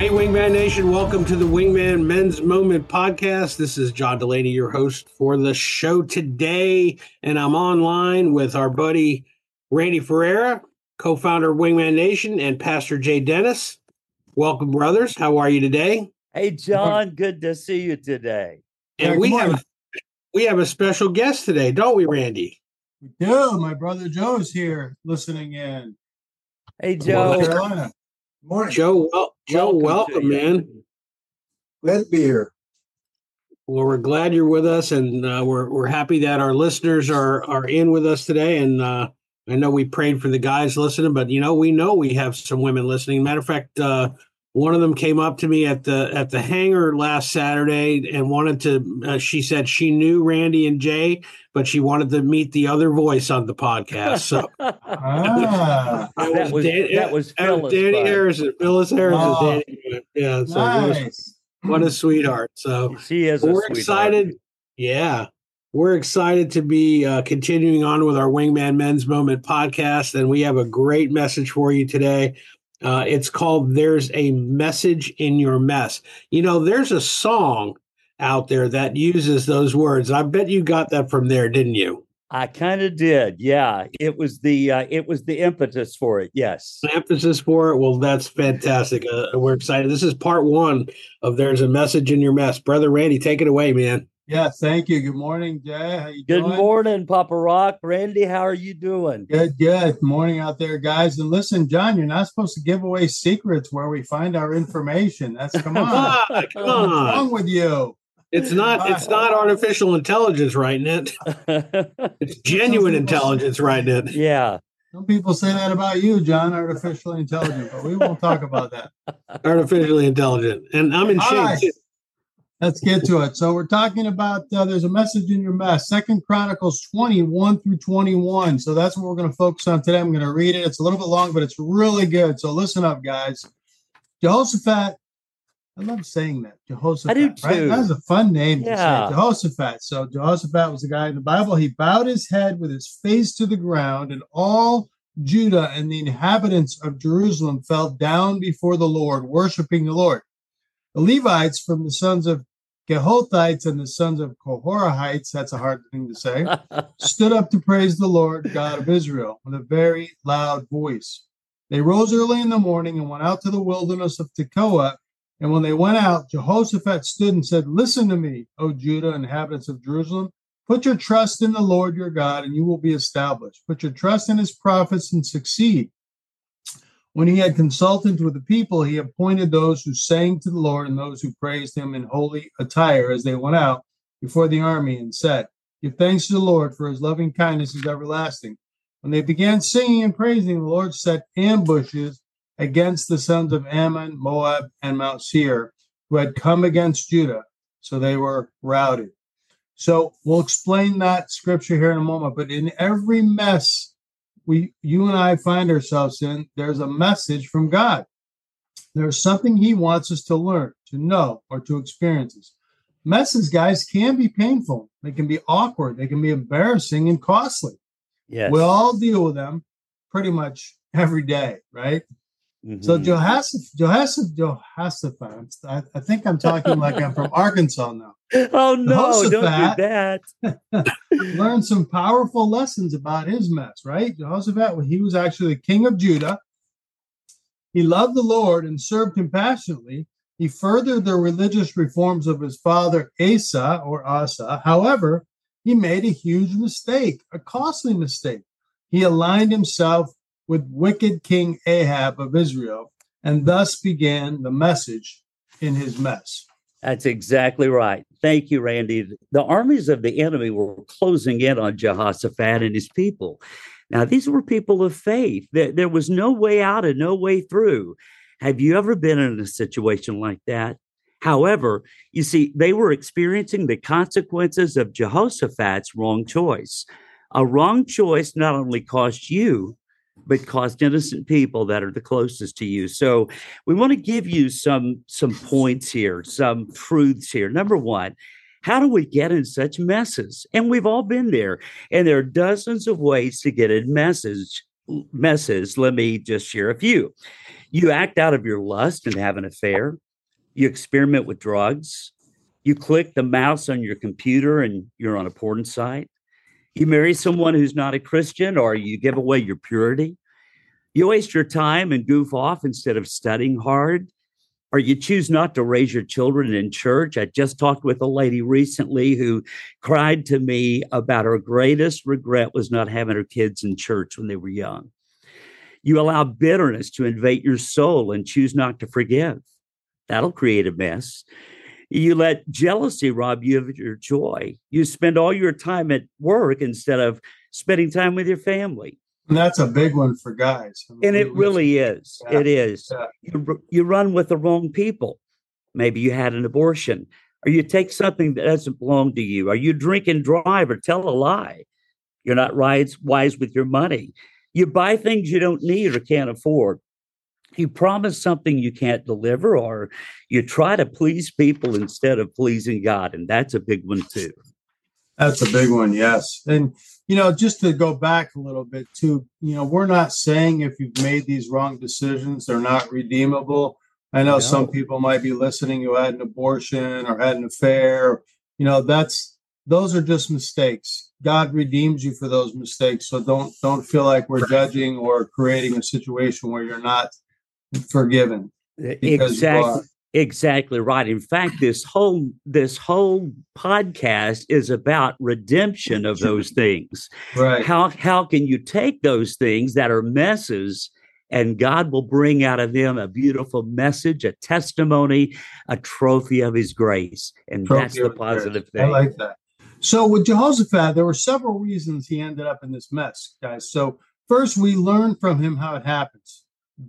Hey, Wingman Nation, welcome to the Wingman Men's Moment podcast. This is John Delaney, your host for the show today, and I'm online with our buddy Randy Ferreira, co-founder of Wingman Nation, and Pastor Jay Dennis. Welcome, brothers. How are you today? Hey, John, good to see you today. And we have a special guest today, don't we, Randy? We do. My brother Joe's here listening in. Hey, Joe. North Carolina. Morning. Joe, welcome, man. Glad to be here. Well, we're glad you're with us, and we're happy that our listeners are in with us today. And I know we prayed for the guys listening, but we know we have some women listening. Matter of fact, one of them came up to me at the hangar last Saturday and wanted to. She said she knew Randy and Jay, but she wanted to meet the other voice on the podcast. So that was Phyllis, Danny Harrison. Phyllis Harrison. Oh, Danny, yeah. So nice. what a sweetheart. So she is. We're excited. Yeah. We're excited to be continuing on with our Wingman Men's Moment podcast, and we have a great message for you today. It's called There's a Message in Your Mess. There's a song out there that uses those words. I bet you got that from there, didn't you? I kind of did. Yeah. It was the impetus for it. Yes. The emphasis for it. Well, that's fantastic. We're excited. This is part one of There's a Message in Your Mess. Brother Randy, take it away, man. Yeah, thank you. Good morning, Jay. How you doing? Good morning, Papa Rock. Randy, how are you doing? Good. Morning out there, guys. And listen, John, you're not supposed to give away secrets where we find our information. Come on. Come on. What's wrong with you? It's not artificial intelligence writing it. It's genuine intelligence writing it. Yeah. Some people say that about you, John, artificially intelligent, but we won't talk about that. Artificially intelligent. And I'm in shape. Right. Let's get to it. So we're talking about there's a message in your mess. 2 Chronicles 20, 1 through 21. So that's what we're going to focus on today. I'm going to read it. It's a little bit long, but it's really good. So listen up, guys. Jehoshaphat. I love saying that. Jehoshaphat. I do too. Right? That's a fun name to Yeah. say. Jehoshaphat. So Jehoshaphat was the guy in the Bible. He bowed his head with his face to the ground, and all Judah and the inhabitants of Jerusalem fell down before the Lord, worshiping the Lord. The Levites from the sons of Kehothites and the sons of Kohorahites, that's a hard thing to say, stood up to praise the Lord God of Israel with a very loud voice. They rose early in the morning and went out to the wilderness of Tekoa. And when they went out, Jehoshaphat stood and said, "Listen to me, O Judah, inhabitants of Jerusalem. Put your trust in the Lord your God, and you will be established. Put your trust in his prophets and succeed." When he had consulted with the people, he appointed those who sang to the Lord and those who praised him in holy attire as they went out before the army, and said, "Give thanks to the Lord, for his loving kindness is everlasting." When they began singing and praising, the Lord set ambushes against the sons of Ammon, Moab, and Mount Seir, who had come against Judah. So they were routed. So we'll explain that scripture here in a moment. But in every mess you and I find ourselves in, there's a message from God. There's something he wants us to learn, to know, or to experience. Messes, guys, can be painful. They can be awkward. They can be embarrassing and costly. Yes. We all deal with them pretty much every day, right? Mm-hmm. So Jehoshaphat, I think I'm talking like I'm from Arkansas now. Oh, no, don't do that. Learned some powerful lessons about his mess, right? Jehoshaphat, he was actually the king of Judah. He loved the Lord and served him passionately. He furthered the religious reforms of his father Asa. However, he made a huge mistake, a costly mistake. He aligned himself with wicked King Ahab of Israel, and thus began the message in his mess. That's exactly right. Thank you, Randy. The armies of the enemy were closing in on Jehoshaphat and his people. Now, these were people of faith. There was no way out and no way through. Have you ever been in a situation like that? However, you see, they were experiencing the consequences of Jehoshaphat's wrong choice. A wrong choice not only cost you, but caused innocent people that are the closest to you. So we want to give you some points here, some truths here. Number one, how do we get in such messes? And we've all been there. And there are dozens of ways to get in messes. messes, let me just share a few. You act out of your lust and have an affair. You experiment with drugs. You click the mouse on your computer and you're on a porn site. You marry someone who's not a Christian, or you give away your purity. You waste your time and goof off instead of studying hard, or you choose not to raise your children in church. I just talked with a lady recently who cried to me about her greatest regret was not having her kids in church when they were young. You allow bitterness to invade your soul and choose not to forgive. That'll create a mess. You let jealousy rob you of your joy. You spend all your time at work instead of spending time with your family. And that's a big one for guys. I mean, And it really is. Yeah. It is. Yeah. You run with the wrong people. Maybe you had an abortion, or you take something that doesn't belong to you, or you drink and drive or tell a lie. You're not wise with your money. You buy things you don't need or can't afford. You promise something you can't deliver, or you try to please people instead of pleasing God. And that's a big one too. That's a big one, yes. And, just to go back a little bit too, we're not saying if you've made these wrong decisions, they're not redeemable. I know some people might be listening who had an abortion or had an affair. Those are just mistakes. God redeems you for those mistakes. So don't feel like we're judging or creating a situation where you're not forgiven. Exactly right. In fact, this whole podcast is about redemption of those things. Right. How can you take those things that are messes, and God will bring out of them a beautiful message, a testimony, a trophy of his grace. And that's the positive thing. I like that. So with Jehoshaphat, there were several reasons he ended up in this mess, guys. So first, we learned from him how it happens.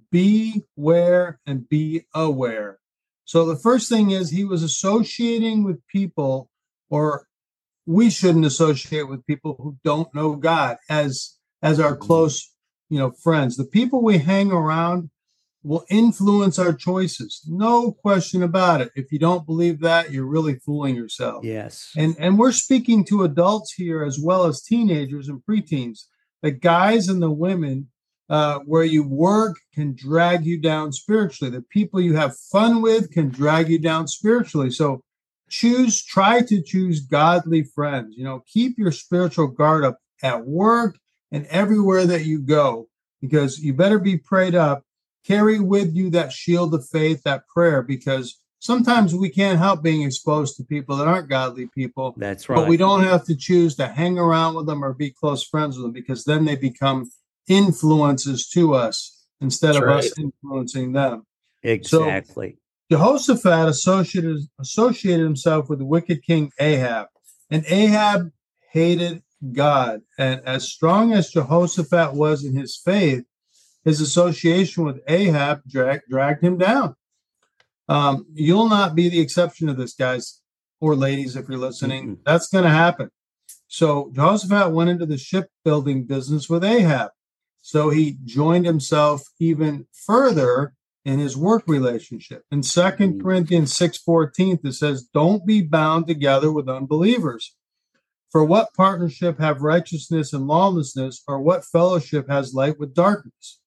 Beware and be aware. So the first thing is he was associating with people, or we shouldn't associate with people who don't know God as our close, friends. The people we hang around will influence our choices. No question about it. If you don't believe that, you're really fooling yourself. Yes. And we're speaking to adults here as well as teenagers and preteens. The guys and the women where you work can drag you down spiritually. The people you have fun with can drag you down spiritually. So try to choose godly friends. Keep your spiritual guard up at work and everywhere that you go, because you better be prayed up. Carry with you that shield of faith, that prayer, because sometimes we can't help being exposed to people that aren't godly people. That's right. But we don't have to choose to hang around with them or be close friends with them, because then they become influences to us instead of us influencing them. Exactly. So Jehoshaphat associated himself with the wicked king Ahab, and Ahab hated God. And as strong as Jehoshaphat was in his faith, his association with Ahab dragged him down. You'll not be the exception to this, guys or ladies, if you're listening. Mm-hmm. That's going to happen. So Jehoshaphat went into the shipbuilding business with Ahab. So he joined himself even further in his work relationship. In 2 Corinthians 6:14, it says, "Don't be bound together with unbelievers. For what partnership have righteousness and lawlessness, or what fellowship has light with darkness?"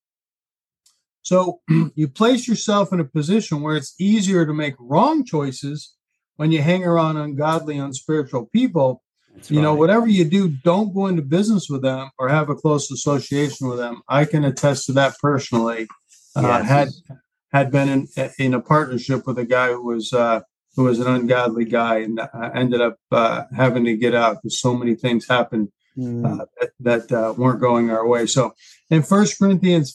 So you place yourself in a position where it's easier to make wrong choices when you hang around ungodly, unspiritual people. That's right. Whatever you do, don't go into business with them or have a close association with them. I can attest to that personally. Yes. Had been in a partnership with a guy who was an ungodly guy, and ended up having to get out because so many things happened that weren't going our way. So in 1 Corinthians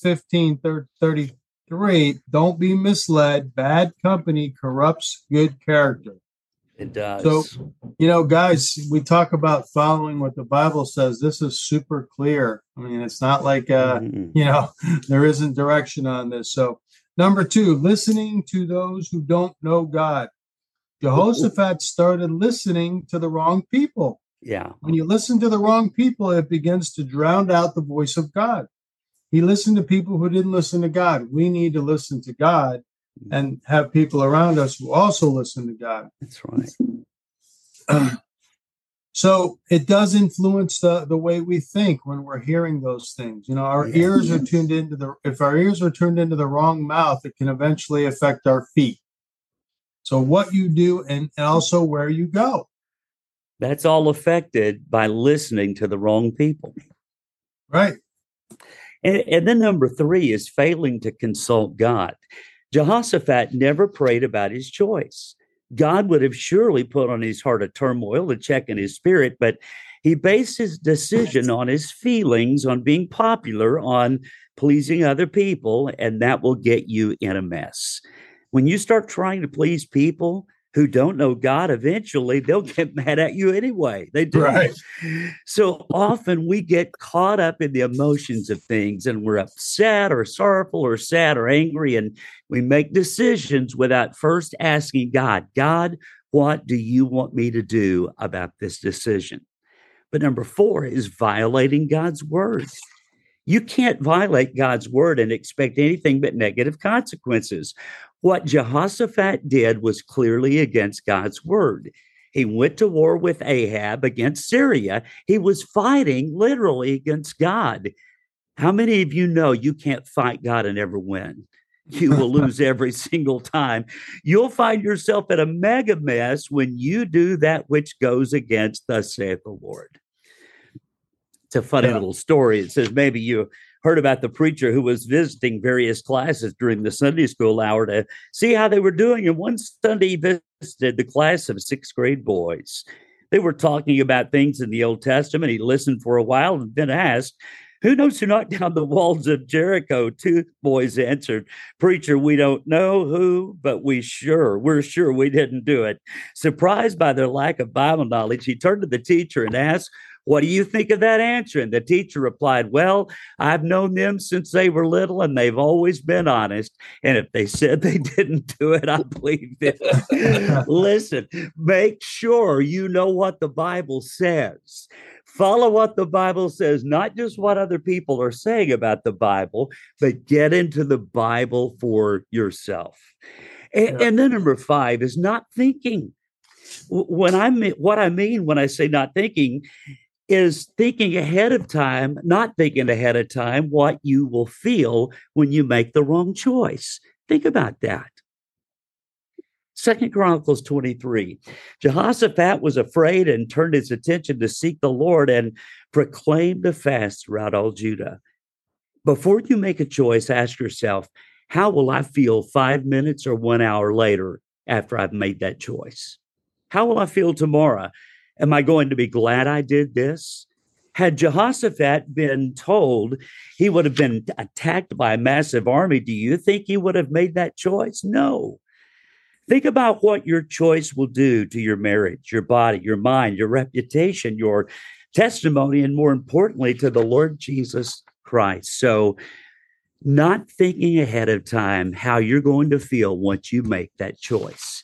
15:33, don't be misled. Bad company corrupts good character. It does. So, guys, we talk about following what the Bible says. This is super clear. I mean, it's not like, there isn't direction on this. So, number 2, listening to those who don't know God. Jehoshaphat started listening to the wrong people. Yeah. When you listen to the wrong people, it begins to drown out the voice of God. He listened to people who didn't listen to God. We need to listen to God and have people around us who also listen to God. That's right. So it does influence the way we think when we're hearing those things. Our ears are tuned into if our ears are tuned into the wrong mouth, it can eventually affect our feet. So what you do and also where you go. That's all affected by listening to the wrong people. Right. And then number 3 is failing to consult God. Jehoshaphat never prayed about his choice. God would have surely put on his heart a turmoil, a check in his spirit, but he based his decision on his feelings, on being popular, on pleasing other people, and that will get you in a mess. When you start trying to please people who don't know God, eventually they'll get mad at you anyway. They do. Right. So often we get caught up in the emotions of things and we're upset or sorrowful or sad or angry, and we make decisions without first asking God, God, what do you want me to do about this decision? But number 4 is violating God's word. You can't violate God's word and expect anything but negative consequences. What Jehoshaphat did was clearly against God's word. He went to war with Ahab against Syria. He was fighting literally against God. How many of you know you can't fight God and ever win? You will lose every single time. You'll find yourself in a mega mess when you do that which goes against thus saith the Lord. It's a funny little story. It says maybe you heard about the preacher who was visiting various classes during the Sunday school hour to see how they were doing. And one Sunday he visited the class of 6th grade boys. They were talking about things in the Old Testament. He listened for a while and then asked, who knows who knocked down the walls of Jericho? 2 boys answered, preacher, we don't know who, but we're sure we didn't do it. Surprised by their lack of Bible knowledge, he turned to the teacher and asked, what do you think of that answer? And the teacher replied, well, I've known them since they were little and they've always been honest. And if they said they didn't do it, I believe it. Listen, make sure you know what the Bible says. Follow what the Bible says, not just what other people are saying about the Bible, but get into the Bible for yourself. And then number 5 is not thinking. What I mean when I say not thinking is thinking ahead of time, not thinking ahead of time what you will feel when you make the wrong choice. Think about that. 2 Chronicles 23. Jehoshaphat was afraid and turned his attention to seek the Lord and proclaimed a fast throughout all Judah. Before you make a choice, ask yourself, how will I feel 5 minutes or 1 hour later after I've made that choice? How will I feel tomorrow? Am I going to be glad I did this? Had Jehoshaphat been told he would have been attacked by a massive army, do you think he would have made that choice? No. Think about what your choice will do to your marriage, your body, your mind, your reputation, your testimony, and more importantly, to the Lord Jesus Christ. So not thinking ahead of time how you're going to feel once you make that choice.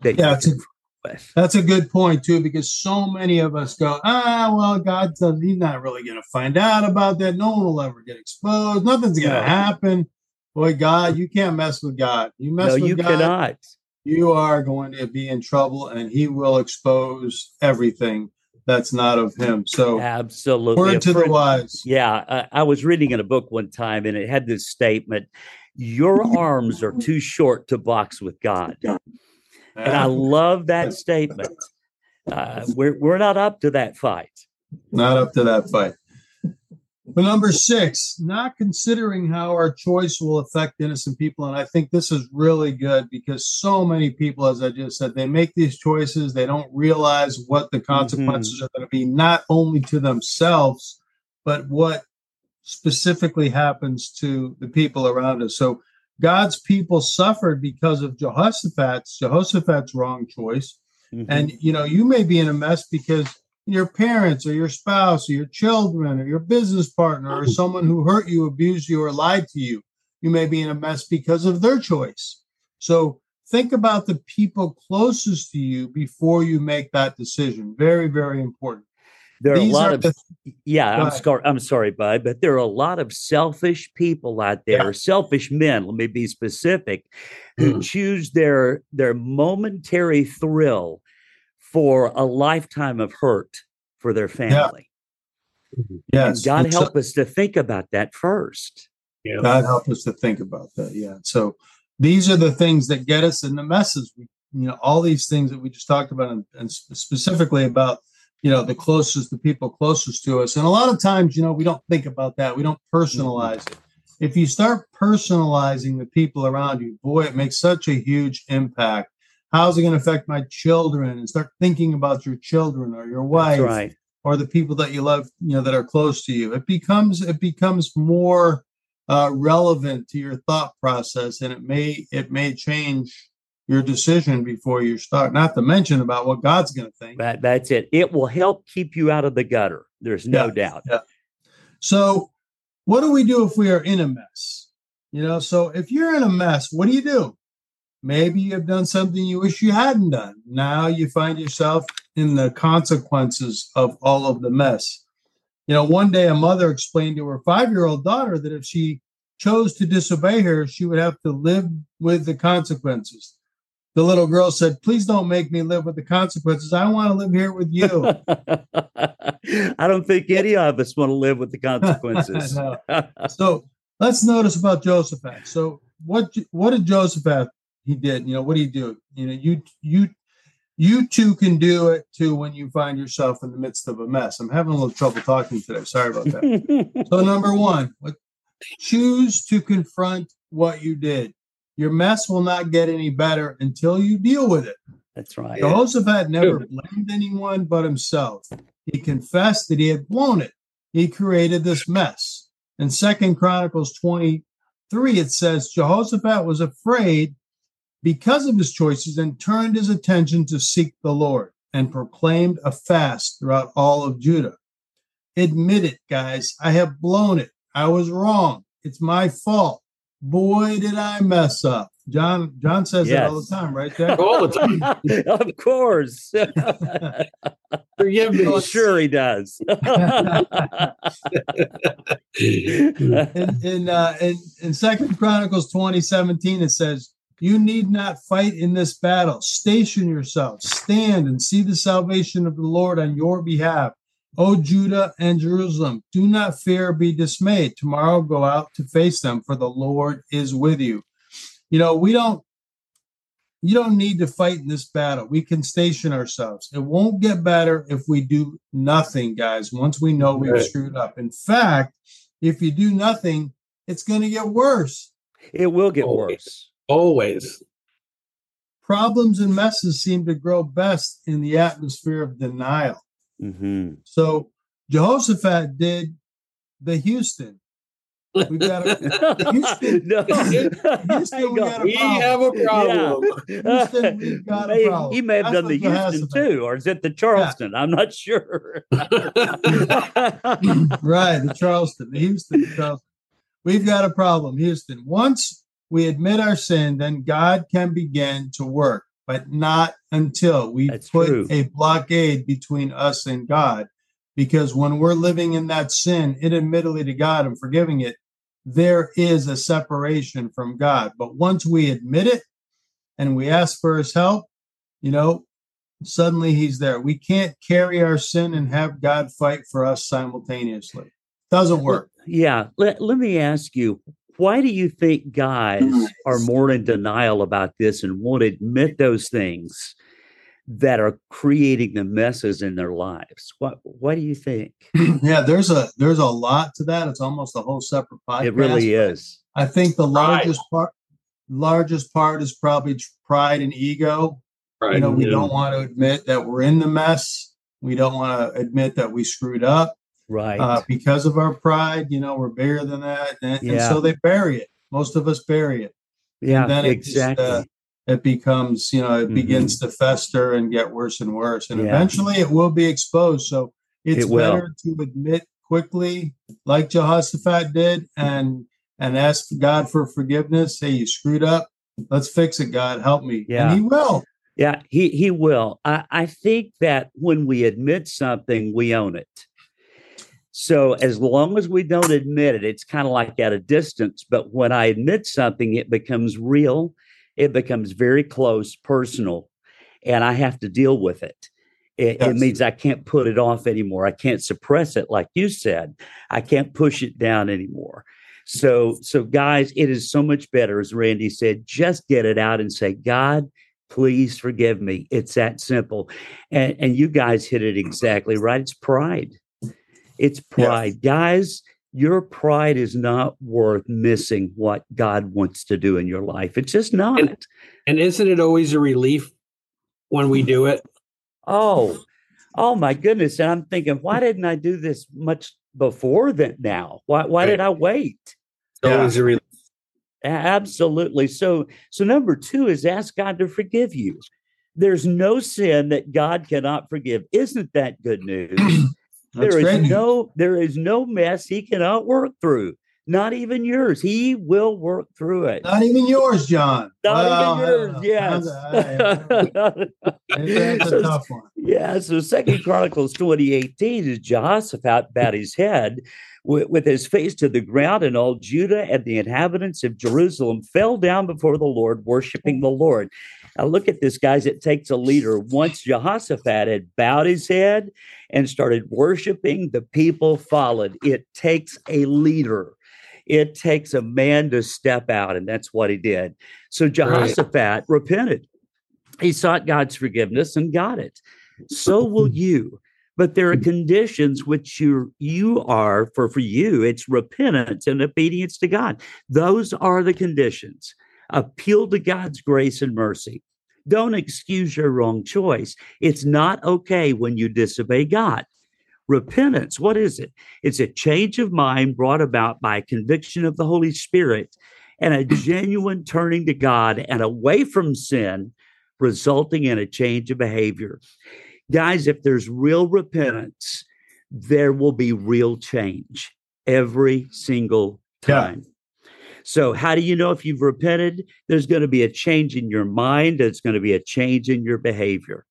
That's a good point, too, because so many of us go, well, he's not really going to find out about that. No one will ever get exposed. Nothing's going to happen. Boy, God, you can't mess with God. You mess with God, cannot. You are going to be in trouble, and he will expose everything that's not of him. So absolutely. Word to the wise. Yeah. I was reading in a book one time, and it had this statement, your arms are too short to box with God. And I love that statement. We're not up to that fight. Not up to that fight. But number 6, not considering how our choice will affect innocent people. And I think this is really good because so many people, as I just said, they make these choices. They don't realize what the consequences are going to be, not only to themselves, but what specifically happens to the people around us. So God's people suffered because of Jehoshaphat's wrong choice. And, you may be in a mess because your parents or your spouse or your children or your business partner or someone who hurt you, abused you, or lied to you. You may be in a mess because of their choice. So think about the people closest to you before you make that decision. Very, very important. There are a lot of, I'm sorry, Bud, but there are a lot of selfish people out there, selfish men, let me be specific, who choose their momentary thrill for a lifetime of hurt for their family. Yes. And God And so- help us to think about that first. Yeah. God help us to think about that. Yeah. So these are the things that get us in the messes. All these things that we just talked about, and specifically about, the people closest to us. And a lot of times, we don't think about that. We don't personalize it. If you start personalizing the people around you, boy, it makes such a huge impact. How's it going to affect my children? And start thinking about your children or your wife. That's right. Or the people that you love, that are close to you. It becomes more relevant to your thought process, and it may change your decision before you start. Not to mention about what God's going to think. That's it. It will help keep you out of the gutter. There's no doubt. Yeah. So, what do we do if we are in a mess? So if you're in a mess, what do? Maybe you've done something you wish you hadn't done. Now you find yourself in the consequences of all of the mess. One day a mother explained to her 5-year-old daughter that if she chose to disobey her, she would have to live with the consequences. The little girl said, "Please don't make me live with the consequences. I want to live here with you." I don't think any of us want to live with the consequences. No. So let's notice about Jehoshaphat. So what did Jehoshaphat? He did. What do you do? You too can do it too when you find yourself in the midst of a mess. I'm having a little trouble talking today. Sorry about that. So number one, choose to confront what you did. Your mess will not get any better until you deal with it. That's right. Jehoshaphat never blamed anyone but himself. He confessed that he had blown it. He created this mess. In 2 Chronicles 23, it says, Jehoshaphat was afraid because of his choices and turned his attention to seek the Lord and proclaimed a fast throughout all of Judah. Admit it, guys. I have blown it. I was wrong. It's my fault. Boy, did I mess up. John says that all the time, right, Jack? All the time. Of course. Forgive me. Sure he does. In 2 Chronicles 20:17, it says, "You need not fight in this battle. Station yourselves, stand and see the salvation of the Lord on your behalf. O Judah and Jerusalem, do not fear or be dismayed. Tomorrow go out to face them, for the Lord is with you." You don't need to fight in this battle. We can station ourselves. It won't get better if we do nothing, guys, once we know we've screwed up. In fact, if you do nothing, it's going to get worse. It will get worse. Always. Problems and messes seem to grow best in the atmosphere of denial. Mm-hmm. So Jehoshaphat did the Houston. We've got Houston. No. Houston, We have a problem. Houston, we've got a problem. He may have That's done the what Houston Jehoshaphat. too, or is it the Charleston? I'm not sure. Right, the Charleston, the Houston, the Charleston. We've got a problem, Houston. Once we admit our sin, then God can begin to work, but not until we put true. a blockade between us and God. Because when we're living in that sin, inadmittedly to God and forgiving it, there is a separation from God. But once we admit it and we ask for his help, suddenly he's there. We can't carry our sin and have God fight for us simultaneously. Doesn't work. Yeah. Let me ask you, why do you think guys are more in denial about this and won't admit those things that are creating the messes in their lives? What do you think? Yeah, there's a lot to that. It's almost a whole separate podcast. It really is. I think the largest part is probably pride and ego. Right. We don't want to admit that we're in the mess. We don't want to admit that we screwed up. Right. Because of our pride, we're bigger than that. And so they bury it. Most of us bury it. Yeah, and then exactly. It becomes, it begins to fester and get worse and worse. And eventually it will be exposed. So it's better to admit quickly, like Jehoshaphat did, and ask God for forgiveness. Hey, you screwed up. Let's fix it, God. Help me. Yeah. And he will. Yeah, he will. I think that when we admit something, we own it. So as long as we don't admit it, it's kind of like at a distance. But when I admit something, it becomes real. It becomes very close, personal, and I have to deal with it. It means I can't put it off anymore. I can't suppress it, like you said. I can't push it down anymore. So guys, it is so much better, as Randy said, just get it out and say, God, please forgive me. It's that simple. And you guys hit it exactly right. It's pride. It's pride. Yes. Guys, your pride is not worth missing what God wants to do in your life. It's just not. And isn't it always a relief when we do it? Oh my goodness. And I'm thinking, why didn't I do this much before that now? Why did I wait? It's always a relief. Absolutely. So number 2 is ask God to forgive you. There's no sin that God cannot forgive. Isn't that good news? There is no mess he cannot work through. Not even yours. He will work through it. Not even yours, John. Not even yours. Yes. That's a tough one. Yeah. So 2 Chronicles 20:18 is Jehoshaphat bowed his head with his face to the ground, and all Judah and the inhabitants of Jerusalem fell down before the Lord, worshiping the Lord. Now look at this, guys. It takes a leader. Once Jehoshaphat had bowed his head and started worshiping, the people followed. It takes a leader. It takes a man to step out, and that's what he did. So Jehoshaphat repented. He sought God's forgiveness and got it. So will you. But there are conditions which you are, for you, it's repentance and obedience to God. Those are the conditions. Appeal to God's grace and mercy. Don't excuse your wrong choice. It's not okay when you disobey God. Repentance, what is it? It's a change of mind brought about by a conviction of the Holy Spirit and a genuine turning to God and away from sin, resulting in a change of behavior. Guys, if there's real repentance, there will be real change every single time. So how do you know if you've repented? There's going to be a change in your mind. There's going to be a change in your behavior.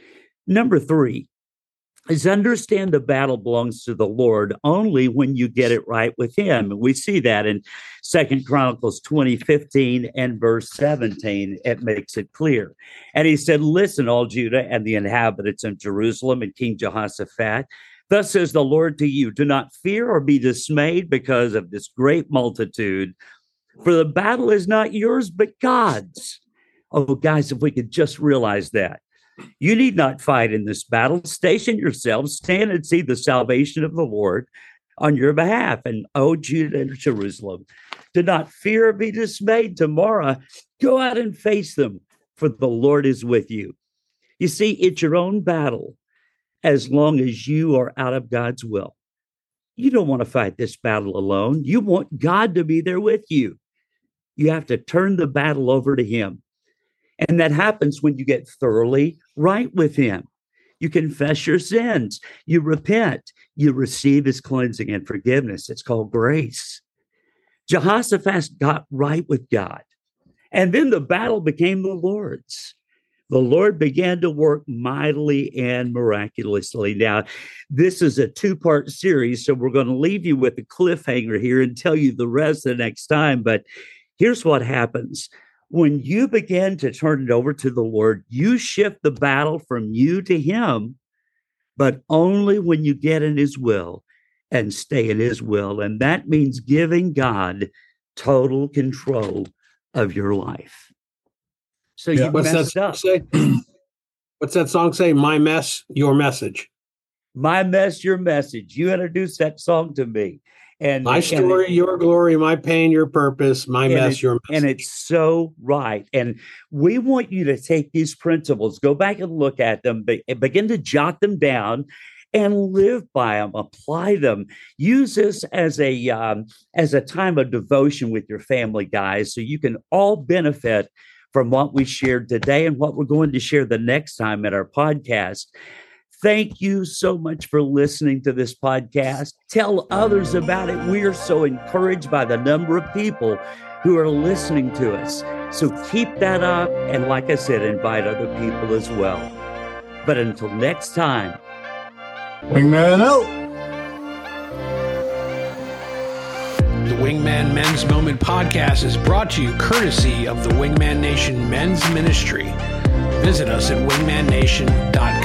Number 3 is understand the battle belongs to the Lord only when you get it right with him. And we see that in 2 Chronicles 20:15 and verse 17. It makes it clear. And he said, listen, all Judah and the inhabitants of Jerusalem and King Jehoshaphat, thus says the Lord to you, do not fear or be dismayed because of this great multitude, for the battle is not yours, but God's. Oh, guys, if we could just realize that. You need not fight in this battle. Station yourselves, stand and see the salvation of the Lord on your behalf. And, O Judah and Jerusalem, do not fear or be dismayed tomorrow. Go out and face them, for the Lord is with you. You see, it's your own battle as long as you are out of God's will. You don't want to fight this battle alone. You want God to be there with you. You have to turn the battle over to him. And that happens when you get thoroughly right with him. You confess your sins. You repent. You receive his cleansing and forgiveness. It's called grace. Jehoshaphat got right with God. And then the battle became the Lord's. The Lord began to work mightily and miraculously. Now, this is a 2-part series, so we're going to leave you with a cliffhanger here and tell you the rest the next time. But here's what happens. When you begin to turn it over to the Lord, you shift the battle from you to him, but only when you get in his will and stay in his will. And that means giving God total control of your life. So you messed up. What's that song say? My mess, your message. My mess, your message. You introduced that song to me. And my story, your glory, my pain, your purpose, my mess, your message. And it's so right. And we want you to take these principles, go back and look at them, begin to jot them down and live by them, apply them. Use this as a time of devotion with your family, guys, so you can all benefit from what we shared today and what we're going to share the next time at our podcast. Thank you so much for listening to this podcast. Tell others about it. We are so encouraged by the number of people who are listening to us. So keep that up. And like I said, invite other people as well. But until next time, Wingman out. The Wingman Men's Moment podcast is brought to you courtesy of the Wingman Nation Men's Ministry. Visit us at wingmannation.com.